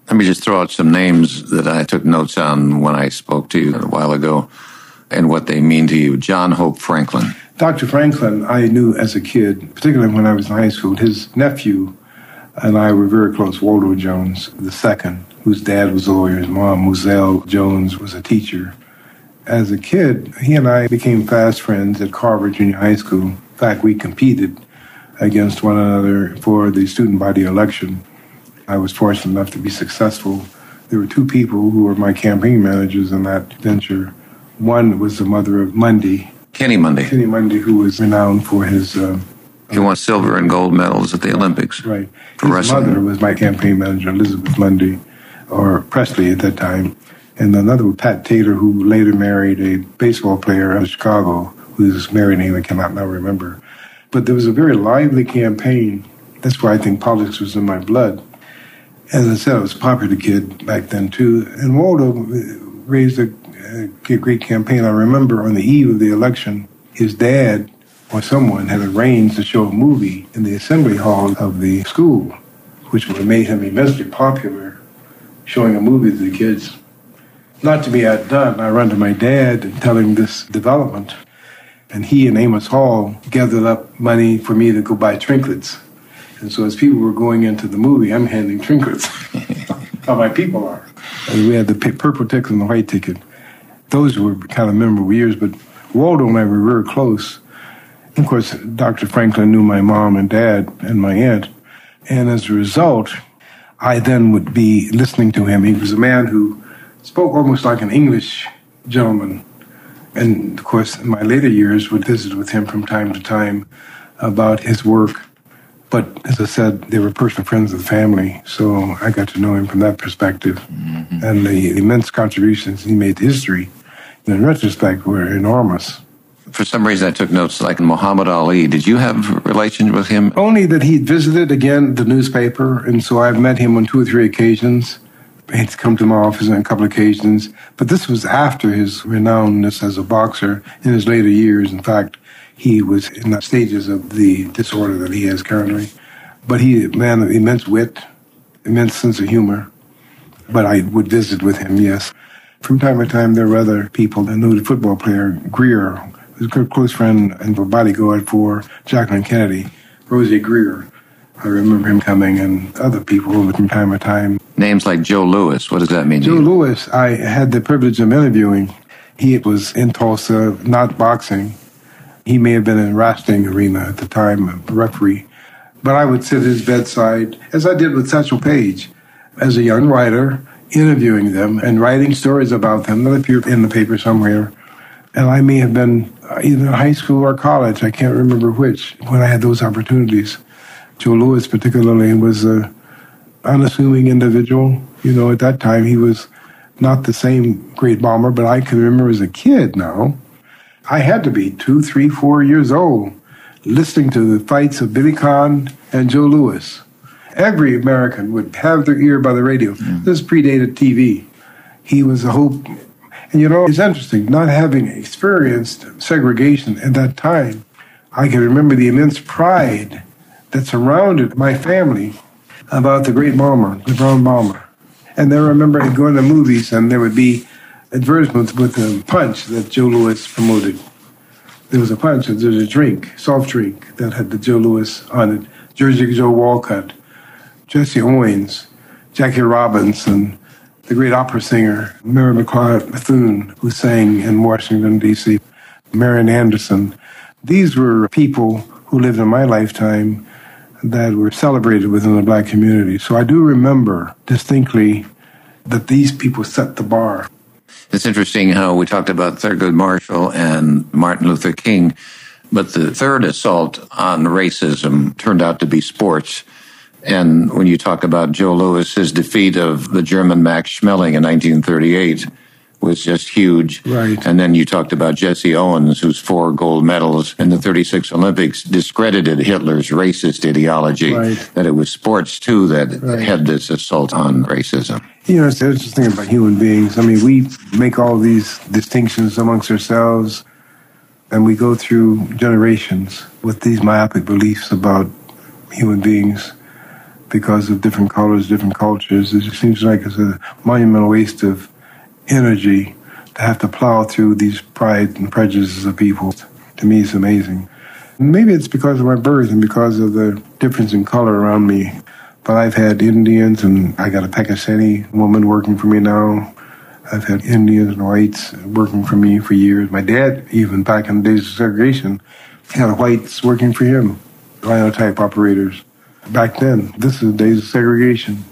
Let me just throw out some names that I took notes on when I spoke to you a while ago and what they mean to you. John Hope Franklin. Dr. Franklin, I knew as a kid, particularly when I was in high school. His nephew and I were very close, Waldo Jones II, whose dad was a lawyer. His mom, Moselle Jones, was a teacher. As a kid, he and I became fast friends at Carver Junior High School. In fact, we competed against one another for the student body election. I was fortunate enough to be successful. There were two people who were my campaign managers in that venture. One was the mother of Mundy. Kenny Mundy. Kenny Mundy, who was renowned for his... he won silver and gold medals at the Olympics. Right. For his wrestling. mother was my campaign manager, Elizabeth Mundy, or Presley at that time. And another was Pat Taylor, who later married a baseball player out of Chicago, whose married name I cannot now remember. But there was a very lively campaign. That's why I think politics was in my blood. As I said, I was a popular kid back then, too. And Waldo raised a great campaign. I remember on the eve of the election, his dad or someone had arranged to show a movie in the assembly hall of the school, which would have made him immensely popular, showing a movie to the kids. Not to be outdone, I run to my dad and tell him this development. And he and Amos Hall gathered up money for me to go buy trinkets. And so as people were going into the movie, I'm handing trinkets. How my people are. And we had the purple ticket and the white ticket. Those were kind of memorable years, but Waldo and I were very close. Of course, Dr. Franklin knew my mom and dad and my aunt. And as a result, I then would be listening to him. He was a man who spoke almost like an English gentleman. And, of course, in my later years, would visit with him from time to time about his work. But, as I said, they were personal friends of the family, so I got to know him from that perspective. Mm-hmm. And the immense contributions he made to history, in retrospect, were enormous. For some reason, I took notes like Muhammad Ali. Did you have relations with him? Only that he visited, again, the newspaper, and so I've met him on 2 or 3 occasions. He'd come to my office on a couple of occasions, but this was after his renownedness as a boxer in his later years. In fact, he was in the stages of the disorder that he has currently. But he, a man of immense wit, immense sense of humor. But I would visit with him, yes. From time to time, there were other people. I knew the football player, Greer, who was a close friend and a bodyguard for Jacqueline Kennedy, Rosie Greer. I remember him coming, and other people from time to time. Names like Joe Louis, what does that mean to Joe you? Louis, I had the privilege of interviewing. He was in Tulsa, not boxing. He may have been in wrestling arena at the time, a referee. But I would sit at his bedside, as I did with Satchel Paige, as a young writer, interviewing them and writing stories about them that appeared in the paper somewhere. And I may have been either in high school or college, I can't remember which, when I had those opportunities. Joe Louis particularly was an unassuming individual. You know, at that time, he was not the same great bomber, but I can remember as a kid now, I had to be 2, 3, 4 years old, listening to the fights of Billy Conn and Joe Louis. Every American would have their ear by the radio. This predated TV. He was a hope. And, you know, it's interesting, not having experienced segregation at that time, I can remember the immense pride that surrounded my family about the great bomber, the brown bomber. And I remember going to movies, and there would be advertisements with a punch that Joe Louis promoted. There was a punch, and there was a drink, soft drink, that had the Joe Louis on it. Jersey Joe Walcott, Jesse Owens, Jackie Robinson, the great opera singer, Mary McLeod Bethune, who sang in Washington, D.C., Marian Anderson. These were people who lived in my lifetime that were celebrated within the black community. So I do remember distinctly that these people set the bar. It's interesting how we talked about Thurgood Marshall and Martin Luther King, but the third assault on racism turned out to be sports. And when you talk about Joe Louis, his defeat of the German Max Schmeling in 1938 was just huge. Right. And then you talked about Jesse Owens, whose 4 gold medals in the 36 Olympics discredited Hitler's racist ideology, right. That it was sports, too, that right. had this assault on racism. You know, it's the interesting thing about human beings. I mean, we make all these distinctions amongst ourselves, and we go through generations with these myopic beliefs about human beings. because of different colors, different cultures. It just seems like it's a monumental waste of energy to have to plow through these pride and prejudices of people. To me, it's amazing. Maybe it's because of my birth and because of the difference in color around me. But I've had Indians, and I got a Pakistani woman working for me now. I've had Indians and whites working for me for years. My dad, even back in the days of segregation, had whites working for him, linotype operators. Back then, this is the days of segregation.